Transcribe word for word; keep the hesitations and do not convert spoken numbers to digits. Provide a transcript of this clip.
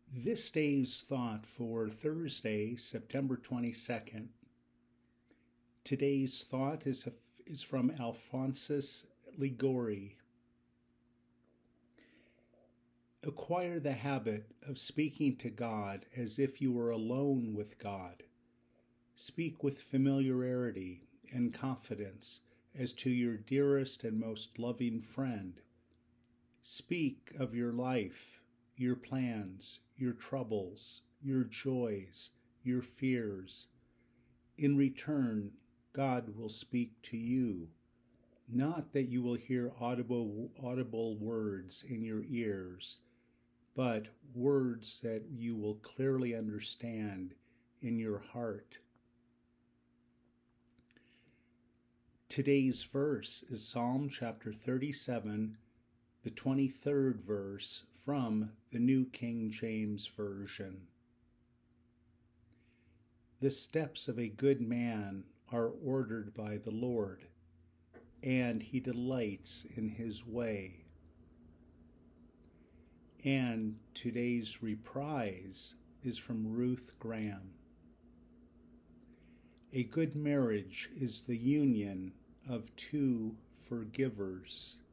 This day's thought for Thursday, September twenty-second. Today's thought is, is from Alphonsus Liguori. Acquire the habit of speaking to God as if you were alone with God. Speak with familiarity and confidence as to your dearest and most loving friend. Speak of your life, your plans, your troubles, your joys, your fears. In return, God will speak to you. Not that you will hear audible, audible words in your ears, but words that you will clearly understand in your heart. Today's verse is Psalm chapter thirty-seven, the twenty-third verse from the New King James Version. The steps of a good man are ordered by the Lord, and he delights in his way. And today's reprise is from Ruth Graham. A good marriage is the union of two forgivers.